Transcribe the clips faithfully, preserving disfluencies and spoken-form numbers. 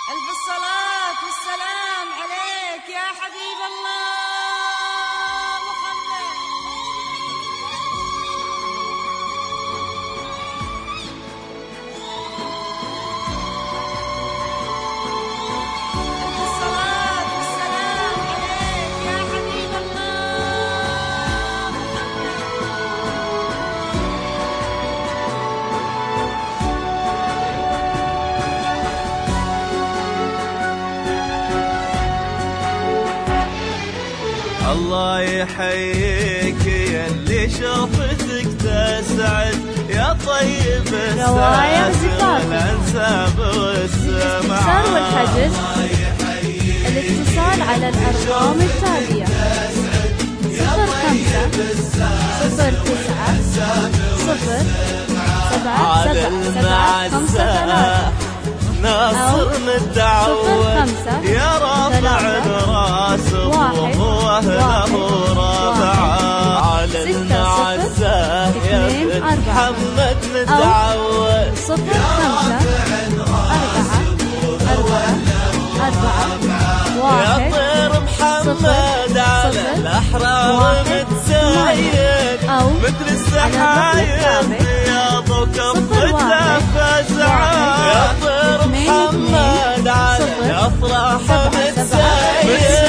ألف الصلاة والسلام عليك يا حبيب الله محمد. ألف الصلاة والسلام عليك يا حبيب الله الله يحييك يا اللي شوفتك تسعد يا طيب الساس والانساب والسمع. الاستفسار والحجز الاتصال على الأرقام التالية: صفر خمسة صفر تسعة صفر سبعة سبعة سبعة خمسة ثلاثة ناصر متعود يا رافع الراس وهو له رافعه على المعزة يا بن محمد متعود. صفر خمسة أربعة أربعة أربعة واحد يا طير محمد على الأحرار متسيد مثل السحايب بياض وكفته فزعه. يا طير محمد على الأفراح متسيد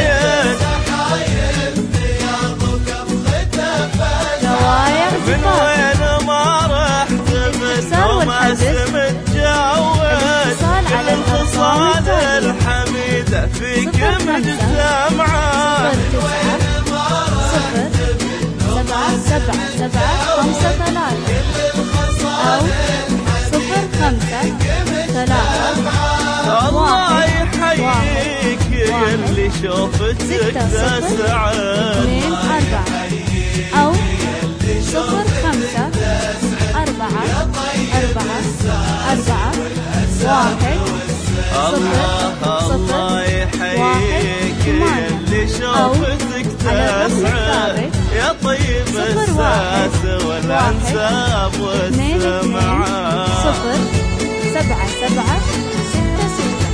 من وين ما رحت منه ما سمت جوز الانفصال الحميدة فيك مجتمعة. صفر سبعة سبعة سبعة خمسة ثلاثة أو صفر خمسة ثلاثة. الله يحييك يا اللي شوفتك تسعد. اثنين أربعة أو صفر خمسة أربعة أربعة أربعة واحد الله الله يحييك يا اللي شوفتك تسعد يا طيب الساس والانساب والسمعة. صفر سبعة سبعة ستة ستة.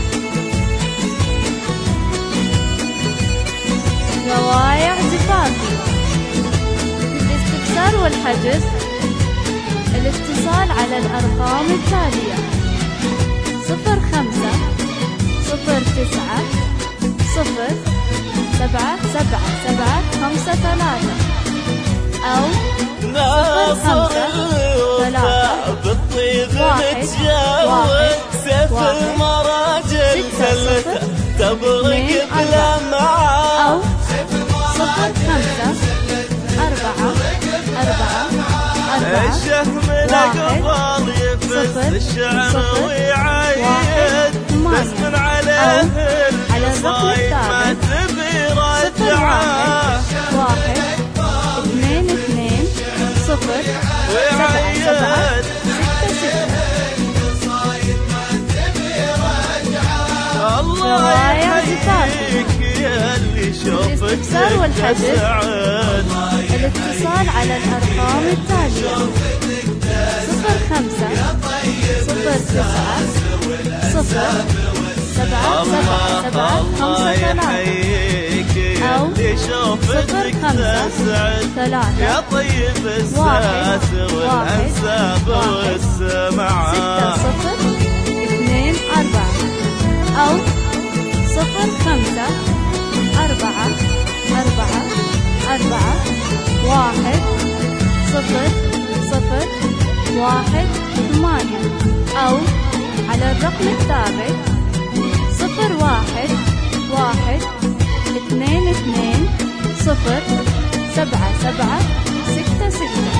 روايع زفافي. الاستفسار والحجز الاتصال على الأرقام التالية: صفر خمسة صفر تسعة صفر سبعة سبعة سبعة خمسة ثلاثة أو صفر خمسة ثلاثة بالطيب واحد متجاوز سيف المراجل ثلثة تبرق بلمعة. أو صفر خمسة أربعة أربعة أربعة الشهم الأقبال يفز الشعر ويعيد بس من عليه القصايد ما تبي رجعه. واحد اثنين اثنين صفر سبعة سبعة ستة ستة. الله يحييك يا اللي شوفتك تسعد. الاتصال على الأرقام التالية: صفر خمسة صفر تسعة صفر سبعة سبعة سبعة خمسة ثلاثة أو صفر خمسة ثلاثة يا طيب الساس والأنساب والسمعة. ستة صفر اثنين أربعة أو صفر خمسة أربعة أربعة أربعة واحد صفر صفر واحد ثمانية أو على الرقم الثابت: صفر واحد واحد اثنين اثنين صفر سبعة سبعة ستة ستة.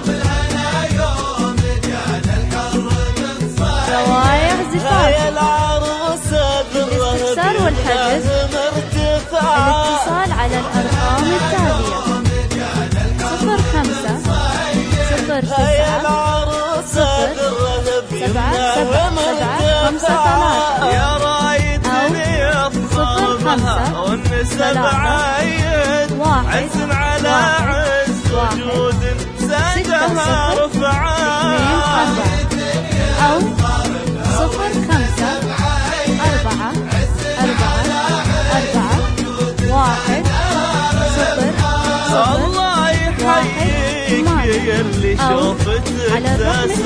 روايع زفاف. الاستفسار والحجز الاتصال على الأرقام التالية: صفر خمسة صفر تسعة صفر سبعة سبعة سبعة خمسة ثلاثة يا رايد صفر خمسة ثلاثة واحد عز على عز وجود سندها رفعان. أو صفر خمسة أربعة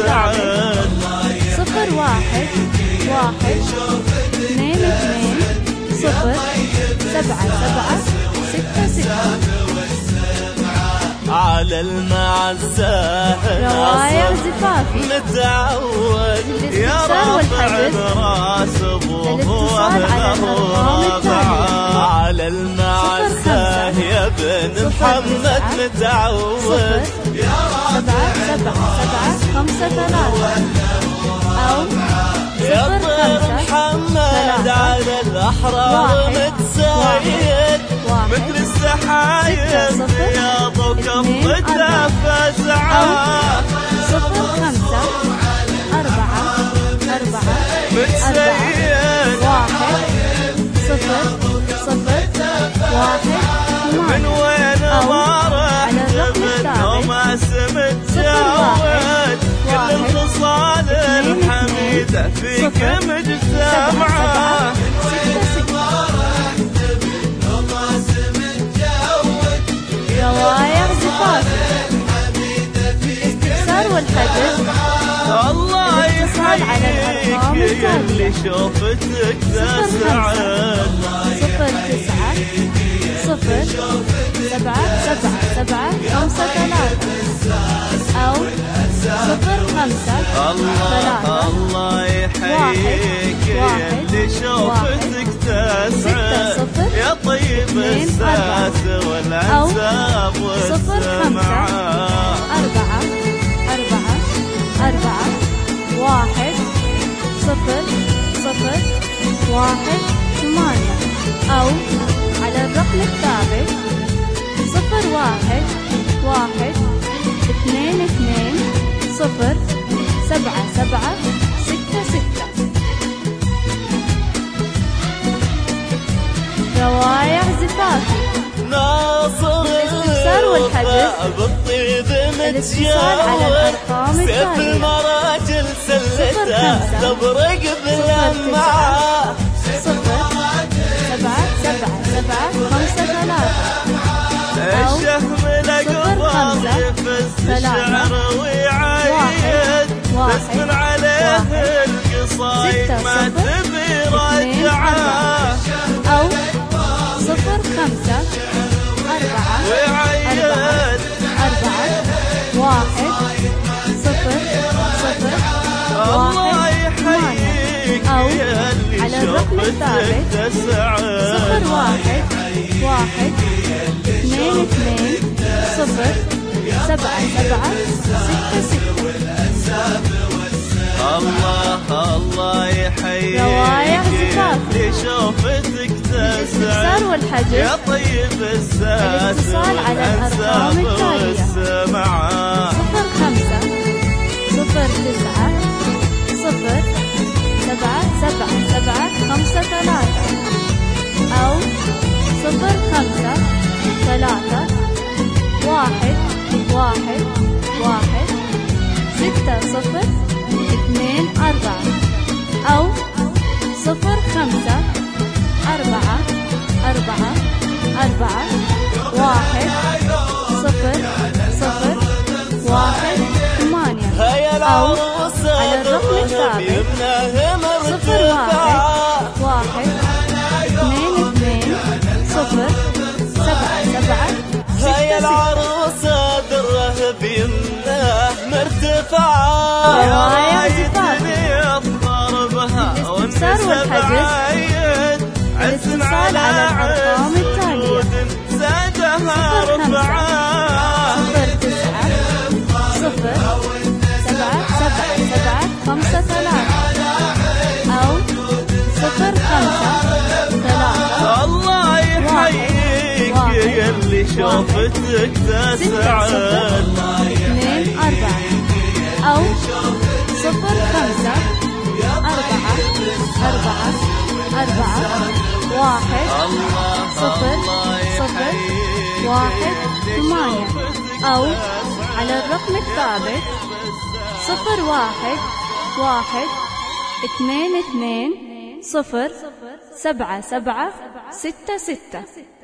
الثابت صفر واحد واحد اثنين اثنين صفر سبعة سبعة ستة ستة. على المعزة روايع زفافي متعود يا رافع راس ابوه على الأرقام التالية على المعزة يا بن محمد متعود سبعة سبعة سبعة خمسة ثلاثة أو يا صفر محمد على الأحرار متسايد مثل السحايد يا ضوء قبضته فزعة صفر خمسة أربعة أربعة متسيد واحد صفر صفر واحد من وين ما رحت بالنوم اسم تجاوز كل الخصال الحميدة فيك مجتمعة روايع زفافي الاستفسار والحجز الله يحييك اللي شوفتك تسعد صفر تسعة صفر سبعة سبعة سبعة خمسة ثلاثة أو صفر خمسة الله الله يحييك اللي شوفتك تسعد يا طيب الساس والعنساب والسمعة أربعة أربعة أربعة واحد صفر صفر واحد ثمانية أو على الرقم الثابت صفر واحد واحد اثنين اثنين صفر سبعة سبعة ستة ستة. روايع زفافي ناصر الاستفسار والحجز بالطيب الاتصال على الأرقام التالية سيف المراجل سلته تبرق باللمعة صفر سبعة سبعة سبعة خمسة ثلاثة الشهم لقبض يفز الشعر ويعيد تسمن عليه القصايد ما تبي رجعه أو صفر خمسة أربعة ويعيد أربعة واحد صفر صفر الله يحييك أو يا على اللي الرقم الثابت شوفتك تسعد صفر واحد واحد اثنين اثنين صفر سبعة سبعة ستة ستة. الله الله يحييك روايع زفافي اللي شوفتك الاستفسار تسعد والحجز يا طيب الساس الاتصال على الأرقام التالية والسمعة صفر خمسة صفر تسعة صفر سبعة سبعة سبعة خمسة ثلاثة أو صفر خمسة ثلاثة واحد واحد واحد ستة صفر اثنين أربعة أو صفر خمسة أربعة أربعة أربعة واحد صفر صفر واحد ثمانية أو على الرقم الثابت صفر واحد واحد اثنين اثنين صفر سبعة سبعة هيا العروسة دره بيمنه مرتفعة روايع زفافي ضربها الاستفسار والحجز الاتصال على الأرقام التالية زادها رفعة صفر تسعة صفر سبعة سبعة سبعة خمسة ثلاثة أو صفر خمسة ثلاثة الله يحييك يا اللي شوفتك تسعد اثنين أربعة أو صفر خمسة أربعة أربعة أربعة واحد صفر صفر واحد ثمانية أو على الرقم الثابت صفر واحد واحد اثنين اثنين صفر سبعة سبعة ستة ستة.